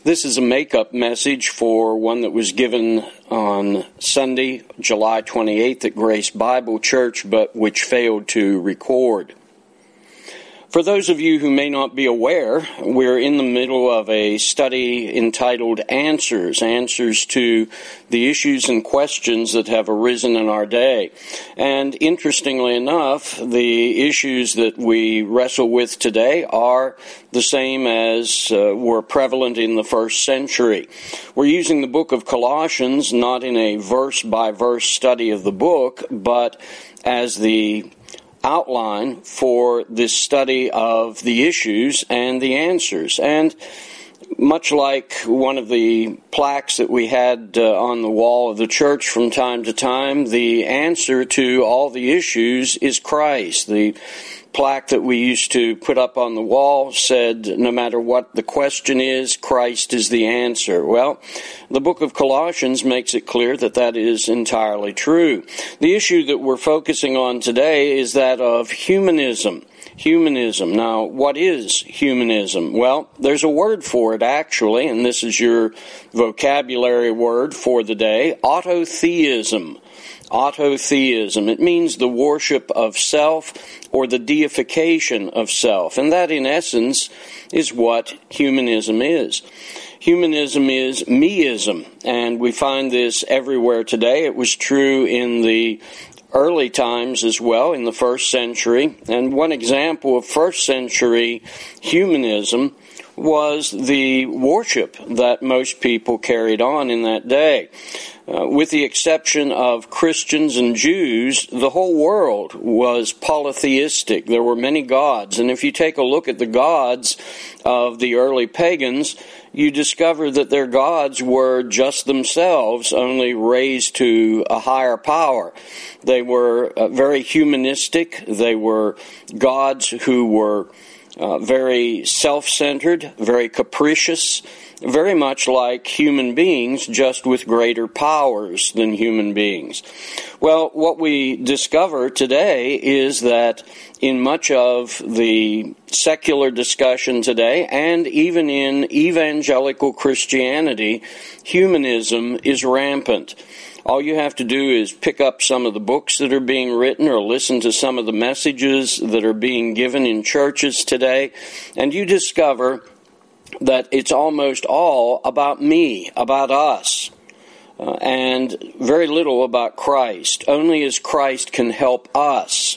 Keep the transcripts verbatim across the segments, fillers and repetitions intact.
This is a make-up message for one that was given on Sunday, July twenty-eighth at Grace Bible Church, but which failed to record. For those of you who may not be aware, we're in the middle of a study entitled Answers, Answers to the issues and questions that have arisen in our day. And interestingly enough, the issues that we wrestle with today are the same as uh, were prevalent in the first century. We're using the book of Colossians not in a verse-by-verse study of the book, but as the outline for this study of the issues and the answers. And much like one of the plaques that we had uh, on the wall of the church from time to time, the answer to all the issues is Christ. The plaque that we used to put up on the wall said, no matter what the question is, Christ is the answer. Well, the book of Colossians makes it clear that that is entirely true. The issue that we're focusing on today is that of humanism. Humanism. Now, what is humanism? Well, there's a word for it, actually, and this is your vocabulary word for the day, autotheism. Autotheism. It means the worship of self or the deification of self. And that, in essence, is what humanism is. Humanism is meism, and we find this everywhere today. It was true in the early times as well, in the first century. And one example of first century humanism was the worship that most people carried on in that day. Uh, with the exception of Christians and Jews, the whole world was polytheistic. There were many gods. And if you take a look at the gods of the early pagans, you discover that their gods were just themselves, only raised to a higher power. They were uh, very humanistic. They were gods who were uh, very self-centered, very capricious, very much like human beings, just with greater powers than human beings. Well, what we discover today is that in much of the secular discussion today, and even in evangelical Christianity, humanism is rampant. All you have to do is pick up some of the books that are being written or listen to some of the messages that are being given in churches today, and you discover that it's almost all about me, about us, uh, and very little about Christ. Only as Christ can help us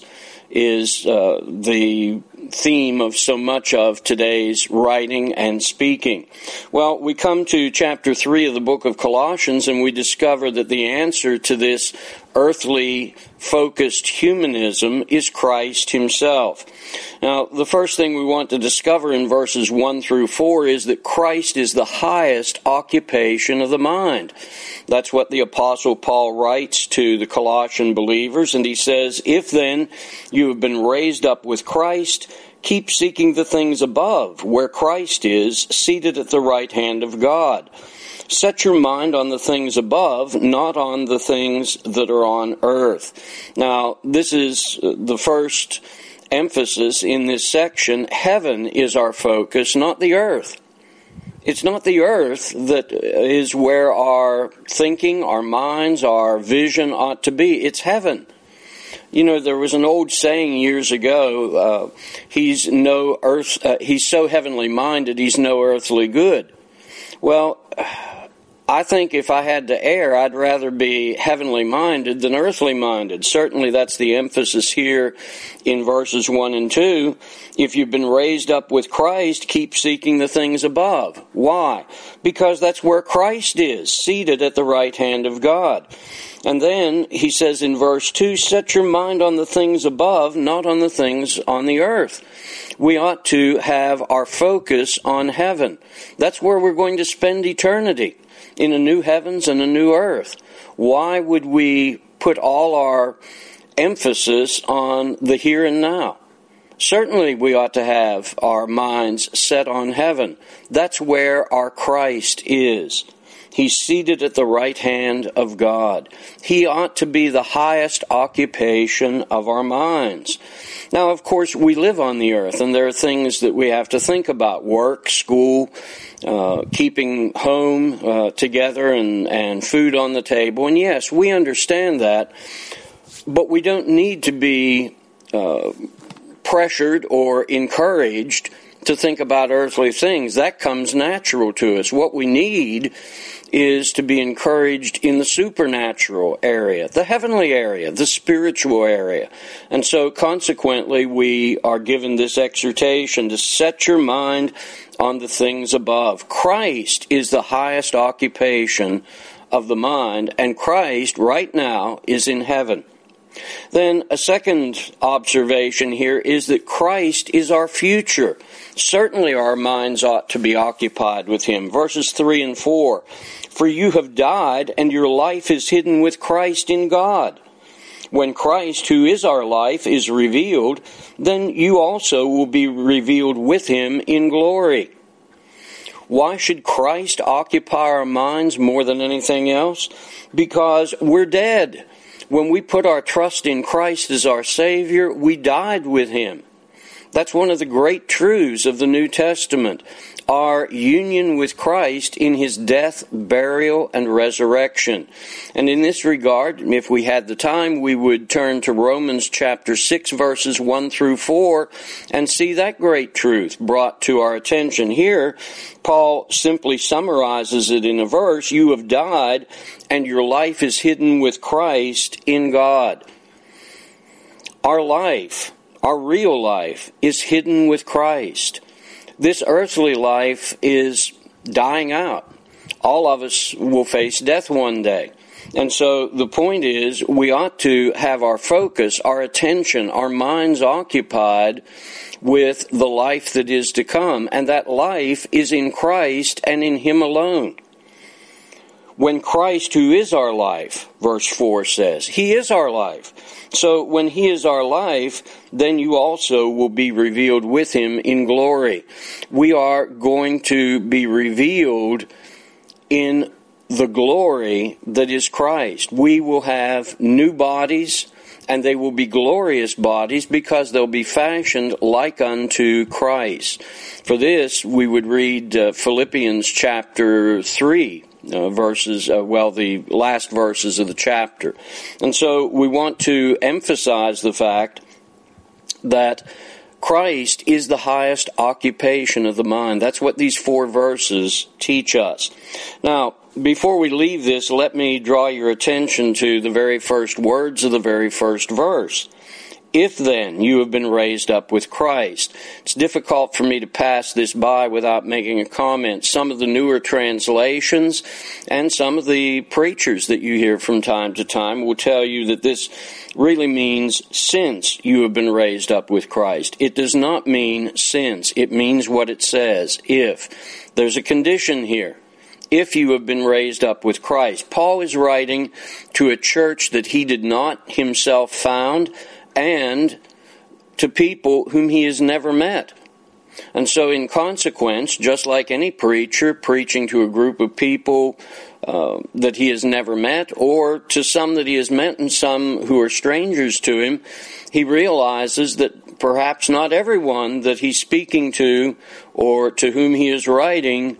is uh, the theme of so much of today's writing and speaking. Well, we come to chapter three of the book of Colossians, and we discover that the answer to this earthly focused humanism is Christ himself. Now, the first thing we want to discover in verses one through four is that Christ is the highest occupation of the mind. That's what the Apostle Paul writes to the Colossian believers, and he says, "If then you have been raised up with Christ, keep seeking the things above, where Christ is, seated at the right hand of God. Set your mind on the things above, not on the things that are on earth." Now, this is the first emphasis in this section. Heaven is our focus, not the earth. It's not the earth that is where our thinking, our minds, our vision ought to be. It's heaven. You know, there was an old saying years ago, uh, he's no earth, uh, he's so heavenly minded, he's no earthly good. Well, I think if I had to err, I'd rather be heavenly minded than earthly minded. Certainly that's the emphasis here in verses one and two. If you've been raised up with Christ, keep seeking the things above. Why? Because that's where Christ is, seated at the right hand of God. And then he says in verse two, set your mind on the things above, not on the things on the earth. We ought to have our focus on heaven. That's where we're going to spend eternity, in a new heavens and a new earth. Why would we put all our emphasis on the here and now? Certainly we ought to have our minds set on heaven. That's where our Christ is. He's seated at the right hand of God. He ought to be the highest occupation of our minds. Now, of course, we live on the earth, and there are things that we have to think about. Work, school, uh, keeping home uh, together, and, and food on the table. And yes, we understand that, but we don't need to be uh, pressured or encouraged to think about earthly things. That comes natural to us. What we need is to be encouraged in the supernatural area, the heavenly area, the spiritual area. And so consequently, we are given this exhortation to set your mind on the things above. Christ is the highest occupation of the mind, and Christ right now is in heaven. Then a second observation here is that Christ is our future. Certainly our minds ought to be occupied with Him. Verses three and four, "For you have died, and your life is hidden with Christ in God. When Christ, who is our life, is revealed, then you also will be revealed with Him in glory." Why should Christ occupy our minds more than anything else? Because we're dead. When we put our trust in Christ as our Savior, we died with Him. That's one of the great truths of the New Testament, our union with Christ in His death, burial, and resurrection. And in this regard, if we had the time, we would turn to Romans chapter six, verses one through four, and see that great truth brought to our attention. Here, Paul simply summarizes it in a verse: "You have died, and your life is hidden with Christ in God." Our life, our real life, is hidden with Christ. This earthly life is dying out. All of us will face death one day. And so the point is, we ought to have our focus, our attention, our minds occupied with the life that is to come. And that life is in Christ and in Him alone. When Christ, who is our life, verse four says, He is our life. So when He is our life, then you also will be revealed with Him in glory. We are going to be revealed in the glory that is Christ. We will have new bodies, and they will be glorious bodies because they'll be fashioned like unto Christ. For this, we would read uh, Philippians chapter three. Uh, verses, uh, well, the last verses of the chapter. And so we want to emphasize the fact that Christ is the highest occupation of the mind. That's what these four verses teach us. Now, before we leave this, let me draw your attention to the very first words of the very first verse. If then you have been raised up with Christ. It's difficult for me to pass this by without making a comment. Some of the newer translations and some of the preachers that you hear from time to time will tell you that this really means since you have been raised up with Christ. It does not mean since. It means what it says, if. There's a condition here. If you have been raised up with Christ. Paul is writing to a church that he did not himself found, and to people whom he has never met. And so in consequence, just like any preacher preaching to a group of people uh, that he has never met, or to some that he has met and some who are strangers to him, he realizes that perhaps not everyone that he's speaking to or to whom he is writing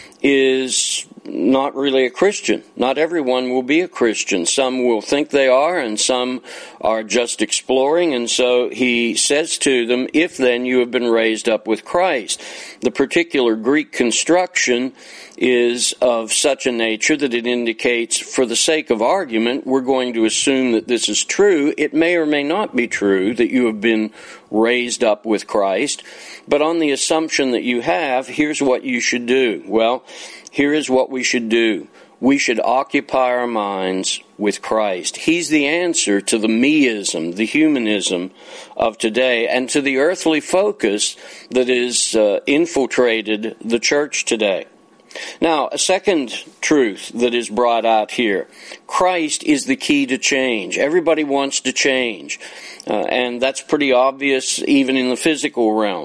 is not really a Christian. Not everyone will be a Christian. Some will think they are, and some are just exploring. And so he says to them, if then you have been raised up with Christ. The particular Greek construction is of such a nature that it indicates, for the sake of argument, we're going to assume that this is true. It may or may not be true that you have been raised up with Christ. But on the assumption that you have, here's what you should do. Well, here is what we should do. We should occupy our minds with Christ. He's the answer to the meism, the humanism of today, and to the earthly focus that is uh, infiltrated the church today. Now, a second truth that is brought out here. Christ is the key to change. Everybody wants to change. Uh, and that's pretty obvious even in the physical realm.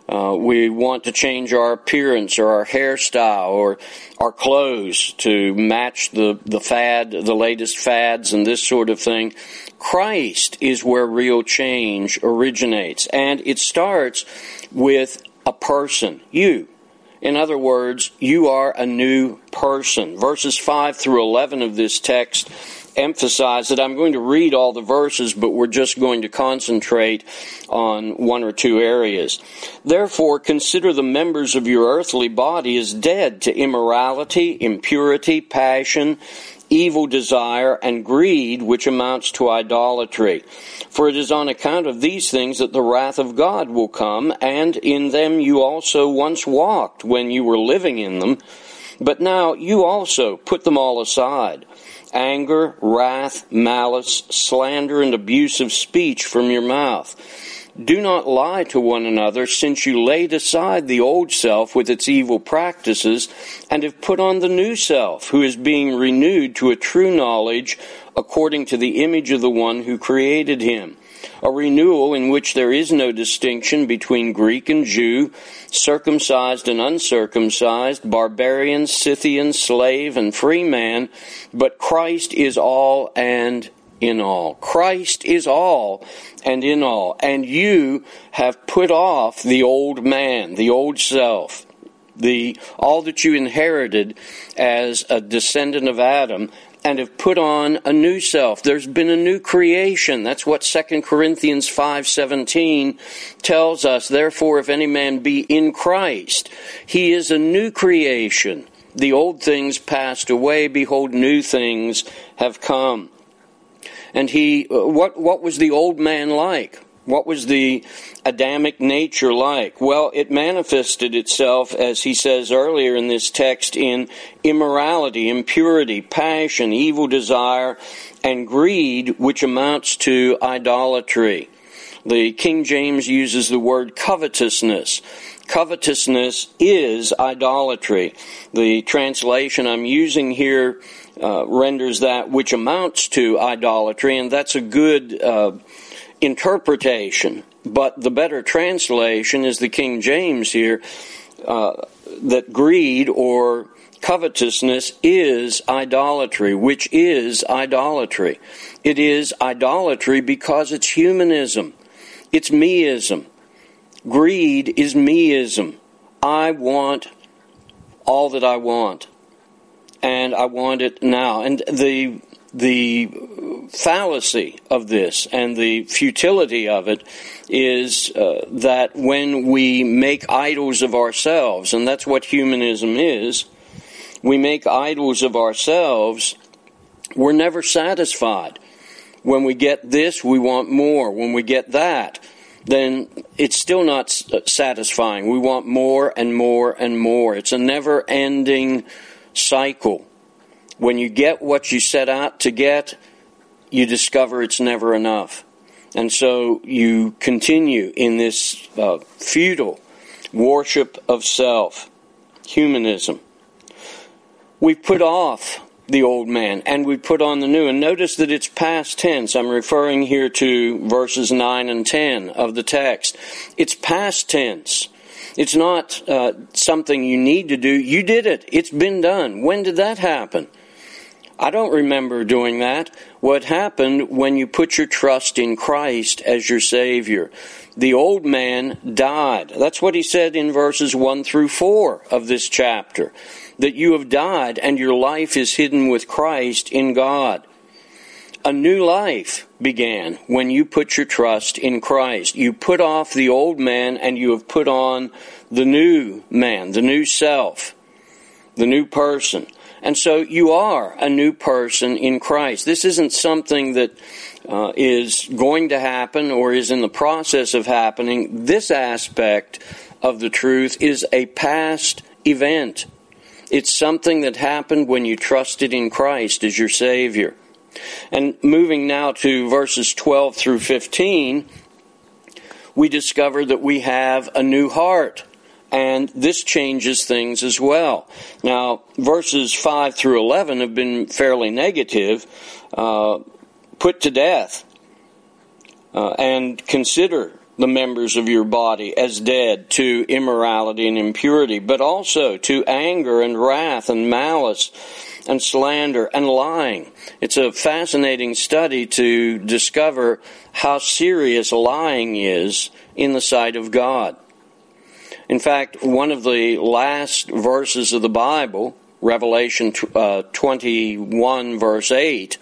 Uh, we want to change our appearance or our hairstyle or our clothes to match the, the fad, the latest fads and this sort of thing. Christ is where real change originates, and it starts with a person, you. In other words, you are a new person. Verses five through eleven of this text emphasize that I'm going to read all the verses, but we're just going to concentrate on one or two areas. Therefore, consider the members of your earthly body as dead to immorality, impurity, passion, evil desire, and greed, which amounts to idolatry. For it is on account of these things that the wrath of God will come, and in them you also once walked when you were living in them. But now you also put them all aside: anger, wrath, malice, slander, and abusive speech from your mouth. Do not lie to one another, since you laid aside the old self with its evil practices, and have put on the new self, who is being renewed to a true knowledge according to the image of the one who created him. A renewal in which there is no distinction between Greek and Jew, circumcised and uncircumcised, barbarian, Scythian, slave, and free man, but Christ is all and in all. Christ is all and in all. And you have put off the old man, the old self, the all that you inherited as a descendant of Adam, and have put on a new self. There's been a new creation. That's what Second Corinthians five seventeen tells us. Therefore, if any man be in Christ, he is a new creation. The old things passed away. Behold, new things have come. And he, what, what was the old man like? What was the Adamic nature like? Well, it manifested itself, as he says earlier in this text, in immorality, impurity, passion, evil desire, and greed, which amounts to idolatry. The King James uses the word covetousness. Covetousness is idolatry. The translation I'm using here uh, renders that which amounts to idolatry, and that's a good uh, interpretation. But the better translation is the King James here, uh, that greed or covetousness is idolatry, which is idolatry. It is idolatry because it's humanism. It's meism. Greed is meism. I want all that I want, and I want it now. And the the fallacy of this and the futility of it is uh, that when we make idols of ourselves, and that's what humanism is, we make idols of ourselves, we're never satisfied. When we get this, we want more. When we get that, then it's still not satisfying. We want more and more and more. It's a never-ending cycle. When you get what you set out to get, you discover it's never enough. And so you continue in this uh, futile worship of self, humanism. We put off the old man and we put on the new. And notice that it's past tense. I'm referring here to verses nine and ten of the text. It's past tense. It's not uh, something you need to do. You did it. It's been done. When did that happen? I don't remember doing that. What happened when you put your trust in Christ as your Savior? The old man died. That's what he said in verses one through four of this chapter. That you have died and your life is hidden with Christ in God. A new life began when you put your trust in Christ. You put off the old man and you have put on the new man, the new self, the new person. And so you are a new person in Christ. This isn't something that uh, is going to happen or is in the process of happening. This aspect of the truth is a past event. It's something that happened when you trusted in Christ as your Savior. And moving now to verses twelve through fifteen, we discover that we have a new heart. And this changes things as well. Now, verses five through eleven have been fairly negative. Uh, put to death uh, and consider the members of your body as dead to immorality and impurity, but also to anger and wrath and malice and slander and lying. It's a fascinating study to discover how serious lying is in the sight of God. In fact, one of the last verses of the Bible, Revelation uh, twenty-one, verse eight,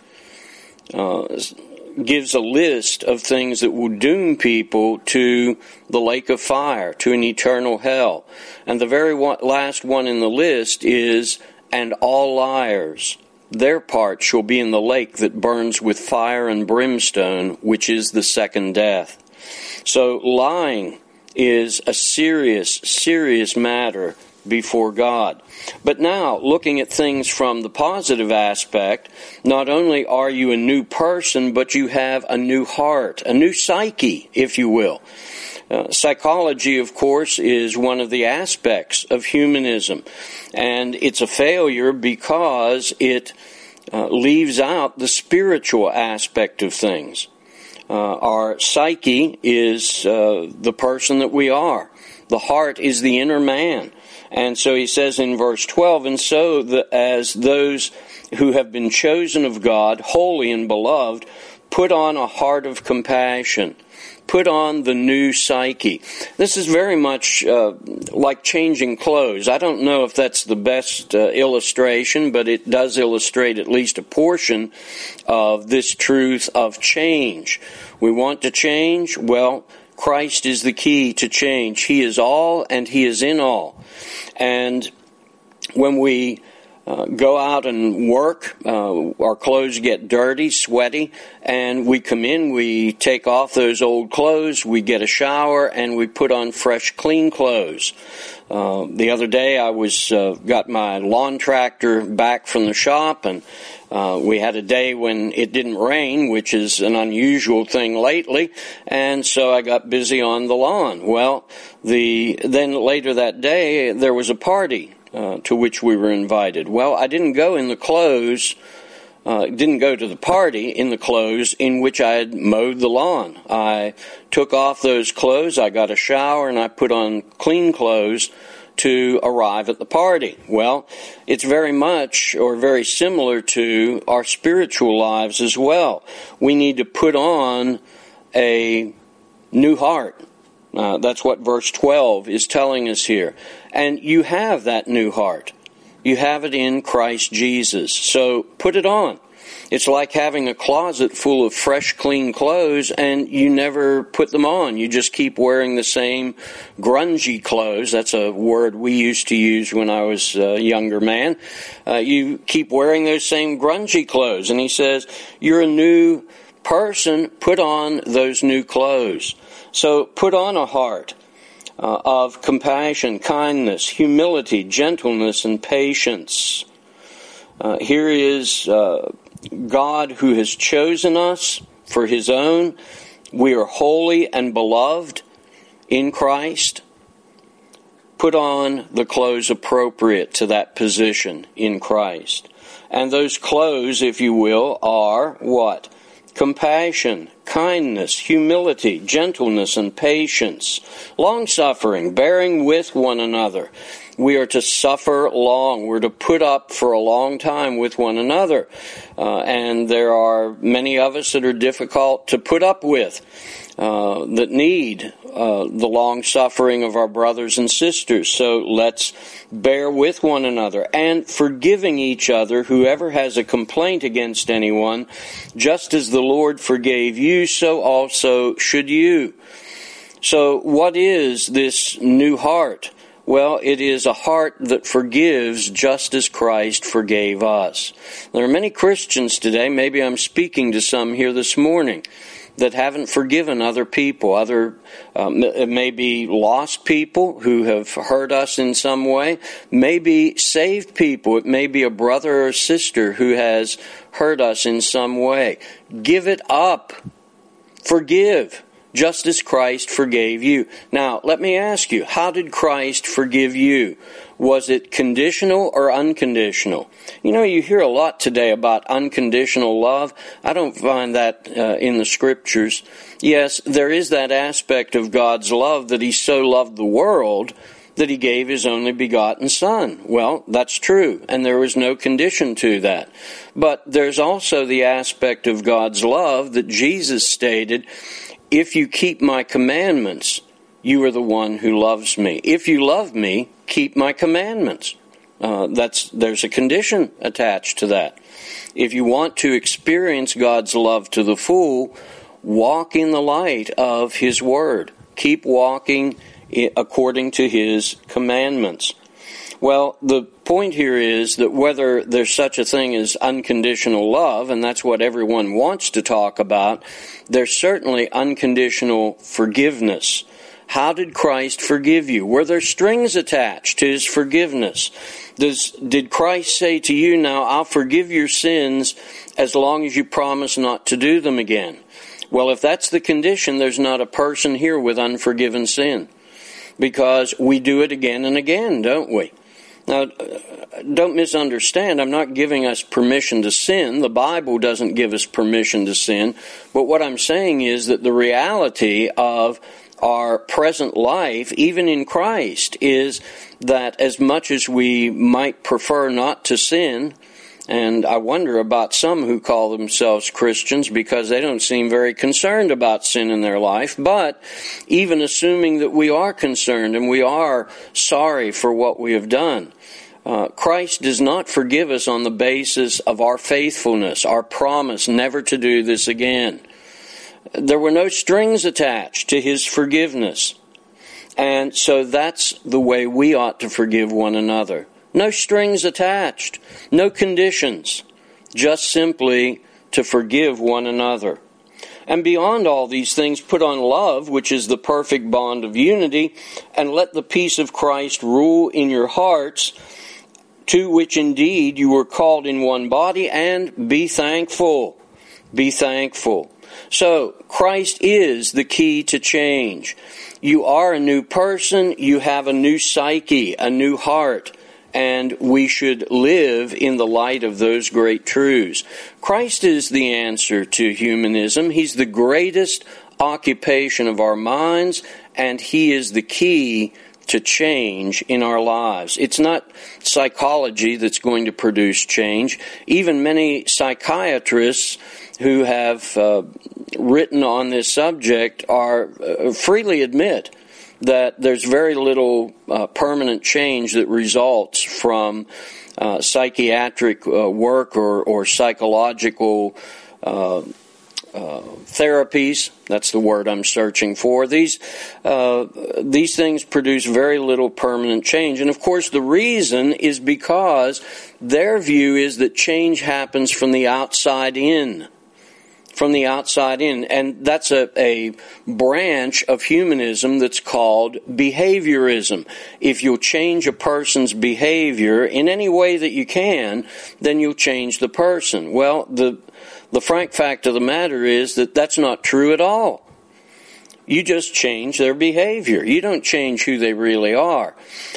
uh, gives a list of things that will doom people to the lake of fire, to an eternal hell. And the very one, last one in the list is, and all liars, their part shall be in the lake that burns with fire and brimstone, which is the second death. So lying is a serious, serious matter before God. But now, looking at things from the positive aspect, not only are you a new person, but you have a new heart, a new psyche, if you will. Uh, psychology, of course, is one of the aspects of humanism, and it's a failure because it uh, leaves out the spiritual aspect of things. Uh, our psyche is uh, the person that we are. The heart is the inner man. And so he says in verse twelve, and so the, as those who have been chosen of God, holy and beloved, put on a heart of compassion. Put on the new psyche. This is very much uh, like changing clothes. I don't know if that's the best uh, illustration, but it does illustrate at least a portion of this truth of change. We want to change? Well, Christ is the key to change. He is all and He is in all. And when we uh, go out and work, uh, our clothes get dirty, sweaty, and we come in, we take off those old clothes, we get a shower, and we put on fresh, clean clothes. Uh, the other day I was uh, got my lawn tractor back from the shop, and Uh, we had a day when it didn't rain, which is an unusual thing lately, and so I got busy on the lawn. Well, the then later that day, there was a party uh, to which we were invited. Well, I didn't go in the clothes, uh, didn't go to the party in the clothes in which I had mowed the lawn. I took off those clothes, I got a shower, and I put on clean clothes to arrive at the party. Well, it's very much or very similar to our spiritual lives as well. We need to put on a new heart. Uh, that's what verse twelve is telling us here. And you have that new heart. You have it in Christ Jesus. So put it on. It's like having a closet full of fresh, clean clothes, and you never put them on. You just keep wearing the same grungy clothes. That's a word we used to use when I was a younger man. Uh, you keep wearing those same grungy clothes. And he says, you're a new person, put on those new clothes. So put on a heart uh, of compassion, kindness, humility, gentleness, and patience. Uh, here is uh, God who has chosen us for His own. We are holy and beloved in Christ. Put on the clothes appropriate to that position in Christ. And those clothes, if you will, are what? Compassion, kindness, humility, gentleness, and patience. Long-suffering, bearing with one another. We are to suffer long. We're to put up for a long time with one another. Uh, and there are many of us that are difficult to put up with, uh, that need uh, the long suffering of our brothers and sisters. So let's bear with one another and forgiving each other, whoever has a complaint against anyone, just as the Lord forgave you, so also should you. So what is this new heart? Well, it is a heart that forgives just as Christ forgave us. There are many Christians today, maybe I'm speaking to some here this morning, that haven't forgiven other people. Other, um, it may be lost people who have hurt us in some way. Maybe saved people. It may be a brother or sister who has hurt us in some way. Give it up. Forgive. just as Christ forgave you. Now, let me ask you, how did Christ forgive you? Was it conditional or unconditional? You know, you hear a lot today about unconditional love. I don't find that uh, in the Scriptures. Yes, there is that aspect of God's love that He so loved the world that He gave His only begotten Son. Well, that's true, and there was no condition to that. But there's also the aspect of God's love that Jesus stated, if you keep my commandments, you are the one who loves me. If you love me, keep my commandments. Uh, that's there's a condition attached to that. If you want to experience God's love to the full, walk in the light of His Word. Keep walking according to His commandments. Well, the point here is that whether there's such a thing as unconditional love, and that's what everyone wants to talk about, there's certainly unconditional forgiveness. How did Christ forgive you? Were there strings attached to His forgiveness? Does, did Christ say to you, now I'll forgive your sins as long as you promise not to do them again? Well, if that's the condition, there's not a person here with unforgiven sin. Because we do it again and again, don't we? Now, don't misunderstand. I'm not giving us permission to sin. The Bible doesn't give us permission to sin. But what I'm saying is that the reality of our present life, even in Christ, is that as much as we might prefer not to sin, and I wonder about some who call themselves Christians because they don't seem very concerned about sin in their life. But even assuming that we are concerned and we are sorry for what we have done, uh, Christ does not forgive us on the basis of our faithfulness, our promise never to do this again. There were no strings attached to His forgiveness. And so that's the way we ought to forgive one another. No strings attached, no conditions, just simply to forgive one another. And beyond all these things, put on love, which is the perfect bond of unity, and let the peace of Christ rule in your hearts, to which indeed you were called in one body, and be thankful. Be thankful. So, Christ is the key to change. You are a new person, you have a new psyche, a new heart, and we should live in the light of those great truths. Christ is the answer to humanism. He's the greatest occupation of our minds, and He is the key to change in our lives. It's not psychology that's going to produce change. Even many psychiatrists who have uh, written on this subject are uh, freely admit that there's very little uh, permanent change that results from uh, psychiatric uh, work or, or psychological uh, uh, therapies. That's the word I'm searching for. These uh, these things produce very little permanent change. And of course the reason is because their view is that change happens from the outside in. From the outside in. And that's a, a branch of humanism that's called behaviorism. If you'll change a person's behavior in any way that you can, then you'll change the person. Well, the the frank fact of the matter is that that's not true at all. You just change their behavior. You don't change who they really are.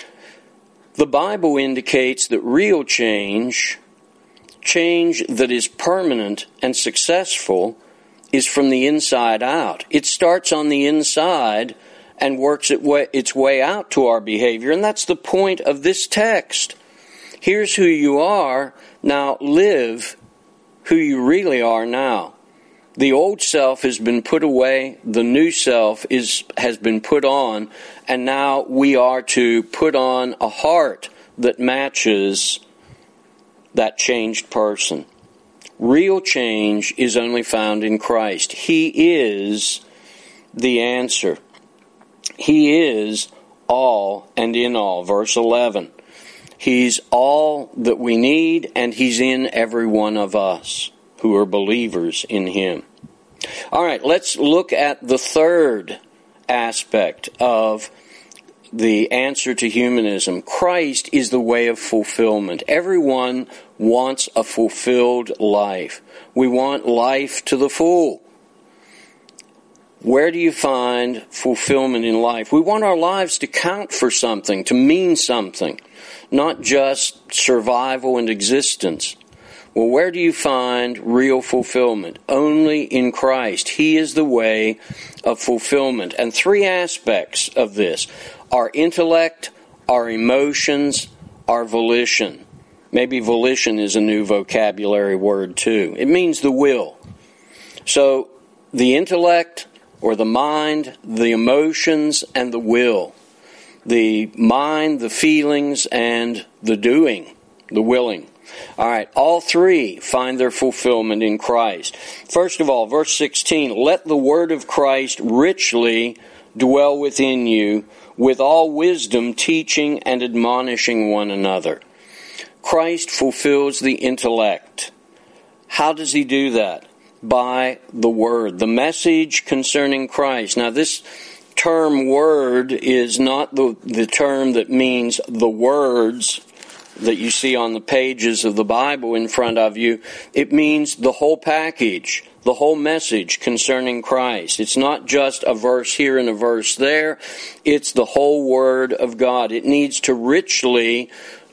The Bible indicates that real change, change that is permanent and successful, is from the inside out. It starts on the inside and works its way out to our behavior. And that's the point of this text. Here's who you are. Now live who you really are now. The old self has been put away. The new self is has been put on. And now we are to put on a heart that matches that changed person. Real change is only found in Christ. He is the answer. He is all and in all. Verse eleven. He's all that we need, and He's in every one of us who are believers in Him. All right, let's look at the third aspect of the answer to humanism. Christ is the way of fulfillment. Everyone wants a fulfilled life. We want life to the full. Where do you find fulfillment in life? We want our lives to count for something, to mean something, not just survival and existence. Well, where do you find real fulfillment? Only in Christ. He is the way of fulfillment. And three aspects of this: our intellect, our emotions, our volition. Maybe volition is a new vocabulary word too. It means the will. So the intellect, or the mind, the emotions, and the will. The mind, the feelings, and the doing, the willing. All right, all three find their fulfillment in Christ. First of all, verse sixteen, let the word of Christ richly dwell within you, with all wisdom teaching and admonishing one another. Christ fulfills the intellect. How does he do that? By the word, the message concerning Christ. Now this term word is not the, the term that means the words that you see on the pages of the Bible in front of you. It means the whole package, the whole message concerning Christ. It's not just a verse here and a verse there. It's the whole Word of God. It needs to richly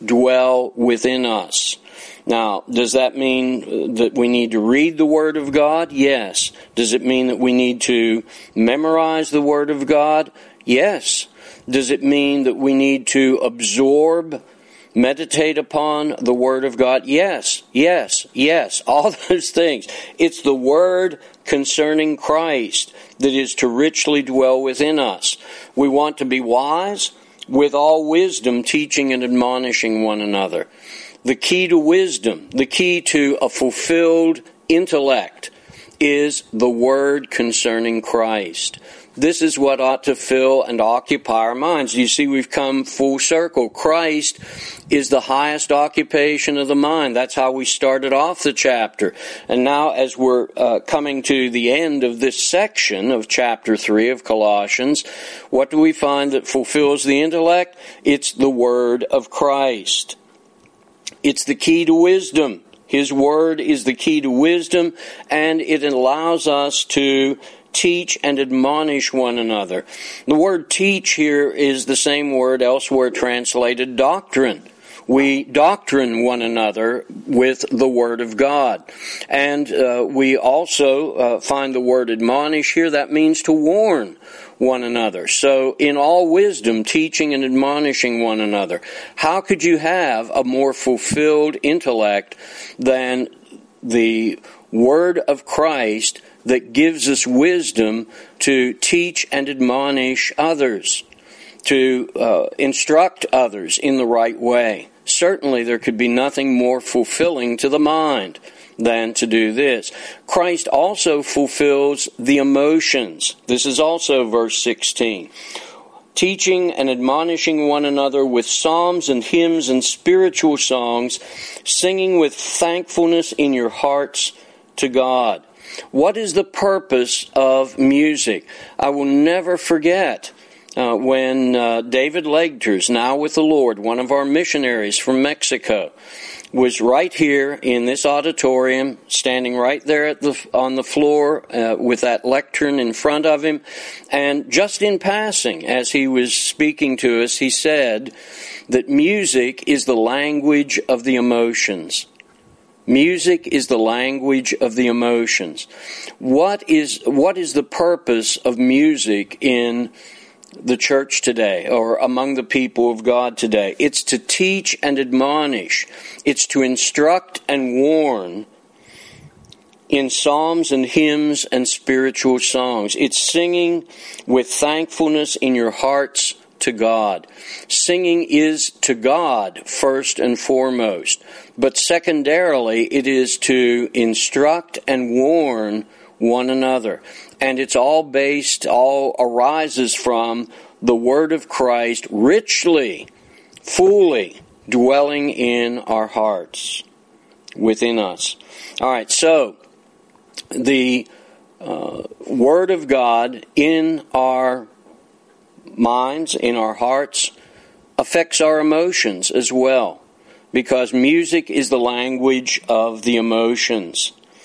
dwell within us. Now, does that mean that we need to read the Word of God? Yes. Does it mean that we need to memorize the Word of God? Yes. Does it mean that we need to absorb, meditate upon the Word of God? Yes, yes, yes. All those things. It's the Word concerning Christ that is to richly dwell within us. We want to be wise, with all wisdom teaching and admonishing one another. The key to wisdom, the key to a fulfilled intellect, is the Word concerning Christ. This is what ought to fill and occupy our minds. You see, we've come full circle. Christ is the highest occupation of the mind. That's how we started off the chapter. And now, as we're uh, coming to the end of this section of chapter three of Colossians, what do we find that fulfills the intellect? It's the Word of Christ. It's the key to wisdom. His Word is the key to wisdom, and it allows us to teach and admonish one another. The word teach here is the same word elsewhere translated doctrine. We doctrine one another with the Word of God. And uh, we also uh, find the word admonish here. That means to warn one another. So in all wisdom, teaching and admonishing one another. How could you have a more fulfilled intellect than the Word of Christ that gives us wisdom to teach and admonish others, to uh, instruct others in the right way? Certainly there could be nothing more fulfilling to the mind than to do this. Christ also fulfills the emotions. This is also verse sixteen. Teaching and admonishing one another with psalms and hymns and spiritual songs, singing with thankfulness in your hearts to God. What is the purpose of music? I will never forget uh, when uh, David Legters, now with the Lord, one of our missionaries from Mexico, was right here in this auditorium, standing right there at the on the floor uh, with that lectern in front of him. And just in passing, as he was speaking to us, he said that music is the language of the emotions. Music is the language of the emotions. What is what is the purpose of music in the church today, or among the people of God today? It's to teach and admonish. It's to instruct and warn in psalms and hymns and spiritual songs. It's singing with thankfulness in your hearts to God. Singing is to God first and foremost, but secondarily it is to instruct and warn one another. And it's all based, all arises from the Word of Christ richly, fully dwelling in our hearts, within us. All right, so the uh, Word of God in our minds, in our hearts, affects our emotions as well, because music is the language of the emotions.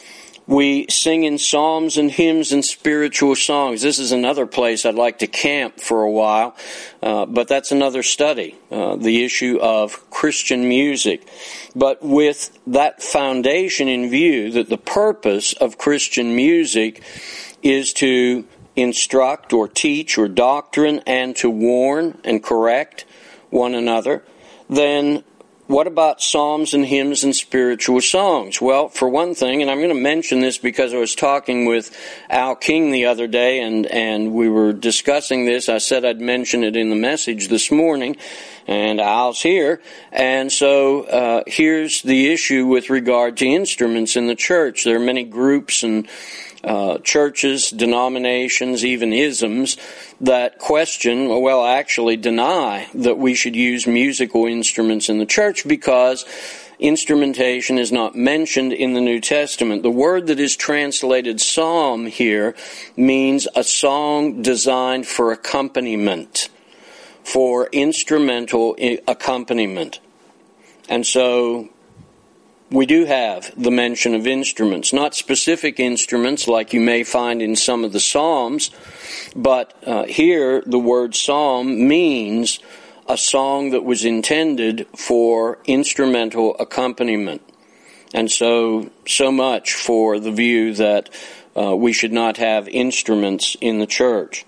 We sing in psalms and hymns and spiritual songs. This is another place I'd like to camp for a while, uh, but that's another study, uh, the issue of Christian music. But with that foundation in view, that the purpose of Christian music is to instruct or teach or doctrine and to warn and correct one another, then what about psalms and hymns and spiritual songs? Well, for one thing, and I'm going to mention this because I was talking with Al King the other day, and, and we were discussing this. I said I'd mention it in the message this morning, and Al's here. And so uh, here's the issue with regard to instruments in the church. There are many groups and Uh, churches, denominations, even isms that question, well, actually deny that we should use musical instruments in the church because instrumentation is not mentioned in the New Testament. The word that is translated psalm here means a song designed for accompaniment, for instrumental accompaniment. And so we do have the mention of instruments, not specific instruments like you may find in some of the Psalms, but uh, here the word psalm means a song that was intended for instrumental accompaniment. And so, so much for the view that uh, we should not have instruments in the church.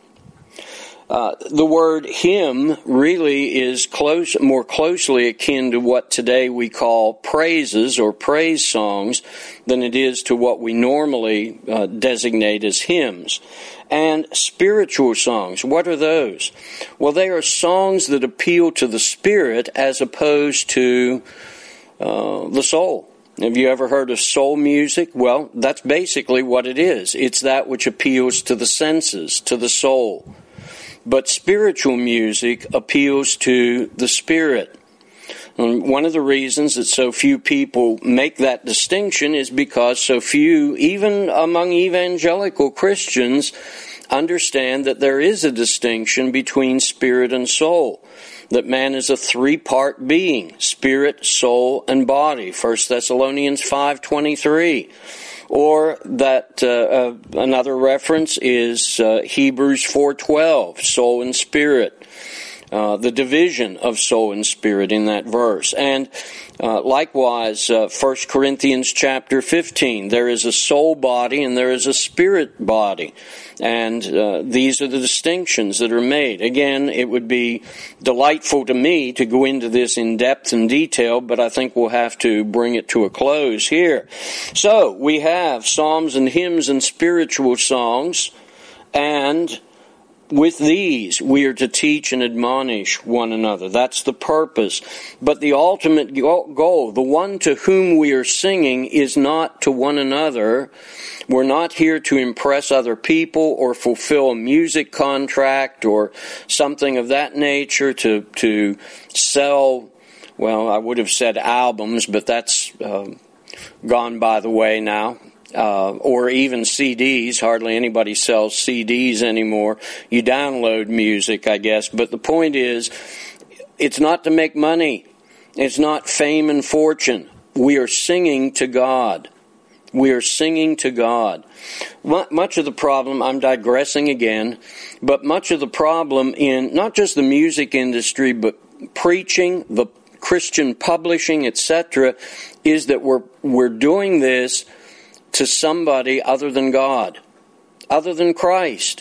Uh, the word hymn really is close, more closely akin to what today we call praises or praise songs than it is to what we normally uh, designate as hymns. And spiritual songs, what are those? Well, they are songs that appeal to the spirit as opposed to uh, the soul. Have you ever heard of soul music? Well, that's basically what it is. It's that which appeals to the senses, to the soul. But spiritual music appeals to the spirit. And one of the reasons that so few people make that distinction is because so few, even among evangelical Christians, understand that there is a distinction between spirit and soul. That man is a three-part being, spirit, soul, and body. First Thessalonians five twenty-three. Or that uh, uh, another reference is uh, Hebrews four twelve, soul and spirit. Uh, the division of soul and spirit in that verse. And uh, likewise, uh, First Corinthians chapter fifteen, there is a soul body and there is a spirit body. And uh, these are the distinctions that are made. Again, it would be delightful to me to go into this in depth and detail, but I think we'll have to bring it to a close here. So, we have psalms and hymns and spiritual songs, and with these, we are to teach and admonish one another. That's the purpose. But the ultimate goal, the one to whom we are singing, is not to one another. We're not here to impress other people or fulfill a music contract or something of that nature, to, to sell, well, I would have said albums, but that's uh, gone by the way now. Uh, or even C Ds. Hardly anybody sells C Ds anymore. You download music, I guess. But the point is, it's not to make money. It's not fame and fortune. We are singing to God. We are singing to God. Much of the problem, I'm digressing again, but much of the problem in not just the music industry, but preaching, the Christian publishing, et cetera, is that we're we're doing this to somebody other than God, other than Christ.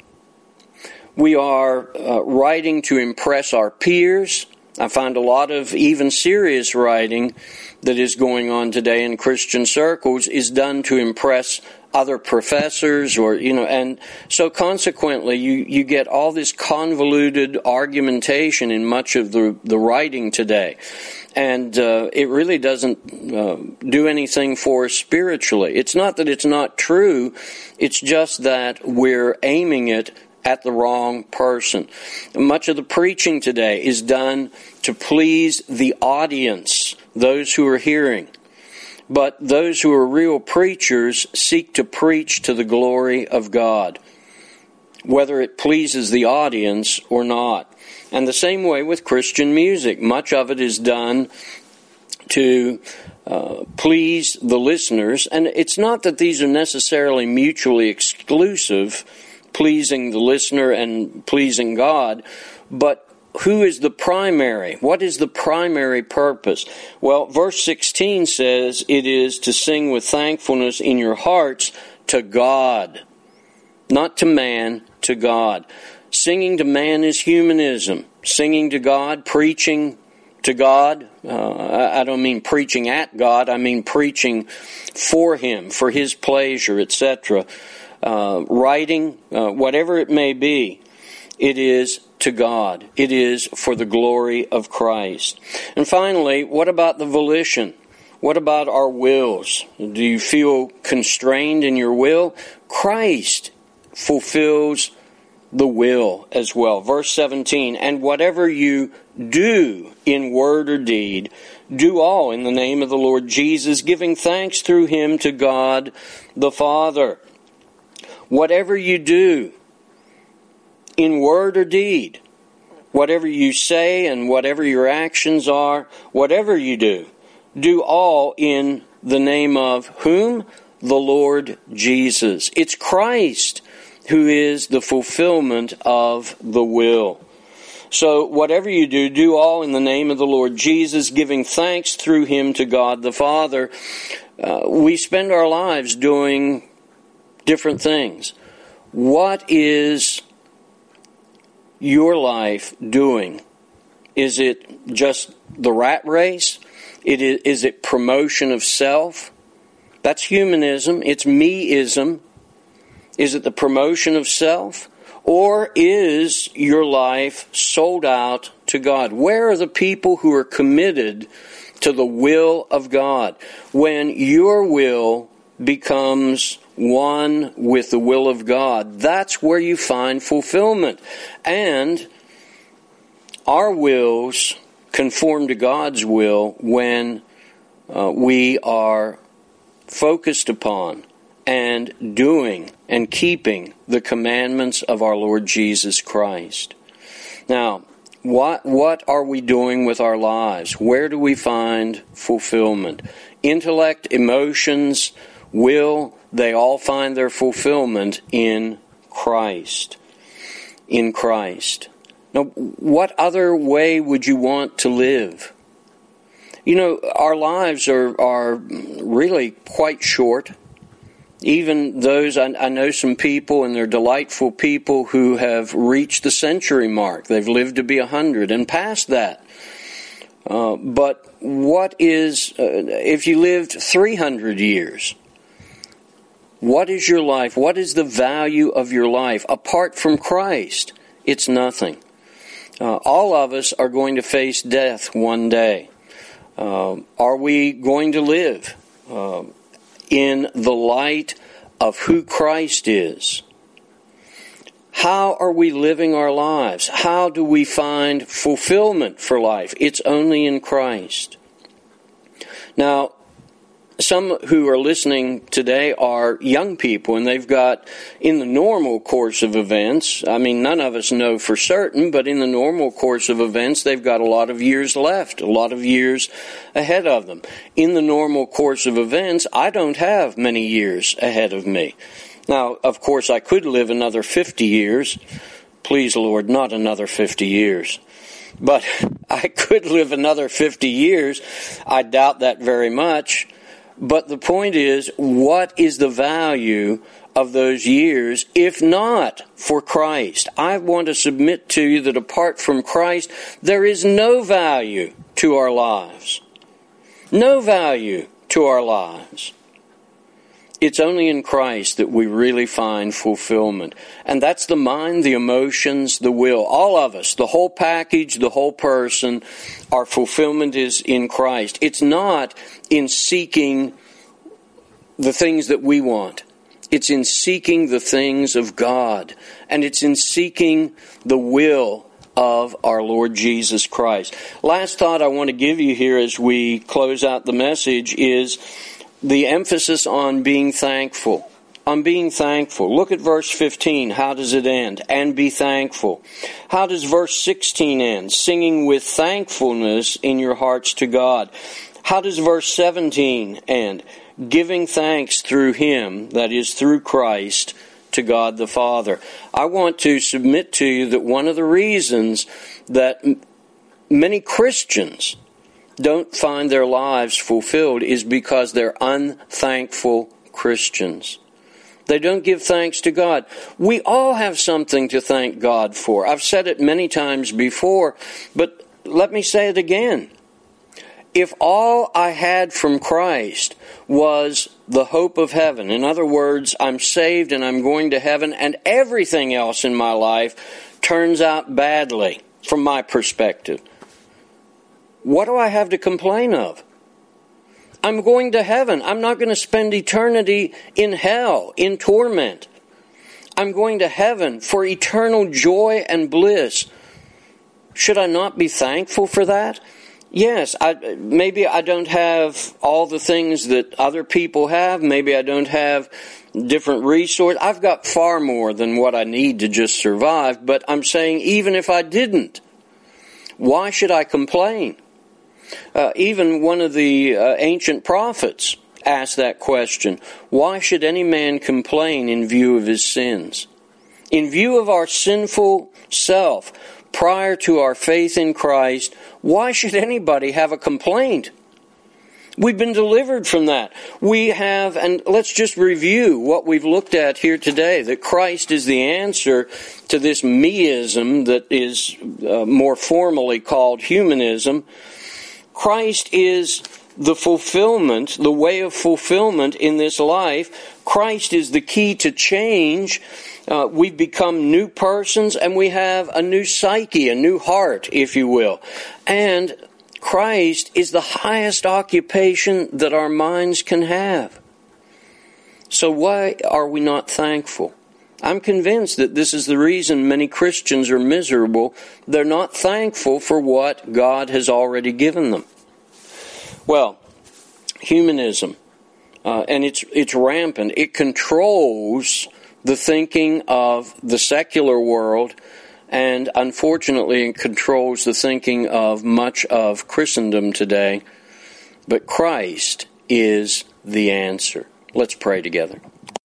We are uh, writing to impress our peers. I find a lot of even serious writing that is going on today in Christian circles is done to impress other professors, or, you know, and so consequently you, you get all this convoluted argumentation in much of the, the writing today. And uh, it really doesn't uh, do anything for us spiritually. It's not that it's not true, it's just that we're aiming it at the wrong person. Much of the preaching today is done to please the audience, those who are hearing. But those who are real preachers seek to preach to the glory of God, whether it pleases the audience or not. And the same way with Christian music. Much of it is done to uh, please the listeners. And it's not that these are necessarily mutually exclusive, pleasing the listener and pleasing God, but who is the primary? What is the primary purpose? Well, verse sixteen says it is to sing with thankfulness in your hearts to God. Not to man, to God. Singing to man is humanism. Singing to God, preaching to God. Uh, I don't mean preaching at God. I mean preaching for Him, for His pleasure, et cetera. Uh, writing, uh, whatever it may be, it is to God. It is for the glory of Christ. And finally, what about the volition? What about our wills? Do you feel constrained in your will? Christ fulfills the will as well. Verse seventeen, and whatever you do in word or deed, do all in the name of the Lord Jesus, giving thanks through Him to God the Father. Whatever you do in word or deed, whatever you say and whatever your actions are, whatever you do, do all in the name of whom? The Lord Jesus. It's Christ who is the fulfillment of the will. So whatever you do, do all in the name of the Lord Jesus, giving thanks through Him to God the Father. Uh, we spend our lives doing different things. What is your life doing? Is it just the rat race? It is, is it promotion of self? That's humanism. It's me-ism. Is it the promotion of self? Or is your life sold out to God? Where are the people who are committed to the will of God? When your will becomes one with the will of God, that's where you find fulfillment. And our wills conform to God's will when uh, we are focused upon and doing and keeping the commandments of our Lord Jesus Christ. Now, what what are we doing with our lives? Where do we find fulfillment? Intellect, emotions, will, they all find their fulfillment in Christ. In Christ. Now, what other way would you want to live? You know, our lives are, are really quite short. Even those, I, I know some people, and they're delightful people, who have reached the century mark. They've lived to be a hundred and past that. Uh, but what is, uh, if you lived three hundred years, what is your life? What is the value of your life? Apart from Christ, it's nothing. Uh, all of us are going to face death one day. Uh, are we going to live uh, in the light of who Christ is? How are we living our lives? How do we find fulfillment for life? It's only in Christ. Now, some who are listening today are young people, and they've got, in the normal course of events, I mean, none of us know for certain, but in the normal course of events, they've got a lot of years left, a lot of years ahead of them. In the normal course of events, I don't have many years ahead of me. Now, of course, I could live another fifty years. Please, Lord, not another fifty years. But I could live another fifty years. I doubt that very much. But the point is, what is the value of those years, if not for Christ? I want to submit to you that apart from Christ, there is no value to our lives. No value to our lives. It's only in Christ that we really find fulfillment. And that's the mind, the emotions, the will. All of us, the whole package, the whole person, our fulfillment is in Christ. It's not in seeking the things that we want. It's in seeking the things of God. And it's in seeking the will of our Lord Jesus Christ. Last thought I want to give you here as we close out the message is the emphasis on being thankful. On being thankful. Look at verse fifteen. How does it end? And be thankful. How does verse sixteen end? Singing with thankfulness in your hearts to God. How does verse seventeen end? Giving thanks through Him, that is, through Christ, to God the Father. I want to submit to you that one of the reasons that m- many Christians don't find their lives fulfilled is because they're unthankful Christians. They don't give thanks to God. We all have something to thank God for. I've said it many times before, but let me say it again. If all I had from Christ was the hope of heaven, in other words, I'm saved and I'm going to heaven, and everything else in my life turns out badly from my perspective, what do I have to complain of? I'm going to heaven. I'm not going to spend eternity in hell, in torment. I'm going to heaven for eternal joy and bliss. Should I not be thankful for that? Yes, I, maybe I don't have all the things that other people have. Maybe I don't have different resources. I've got far more than what I need to just survive. But I'm saying even if I didn't, why should I complain? Uh, even one of the uh, ancient prophets asked that question. Why should any man complain in view of his sins? In view of our sinful self, prior to our faith in Christ, why should anybody have a complaint? We've been delivered from that. We have, and let's just review what we've looked at here today, that Christ is the answer to this meism that is uh, more formally called humanism. Christ is the fulfillment, the way of fulfillment in this life. Christ is the key to change. Uh, we've become new persons, and we have a new psyche, a new heart, if you will. And Christ is the highest occupation that our minds can have. So why are we not thankful? I'm convinced that this is the reason many Christians are miserable. They're not thankful for what God has already given them. Well, humanism, uh, and it's it's rampant. It controls the thinking of the secular world, and unfortunately it controls the thinking of much of Christendom today. But Christ is the answer. Let's pray together.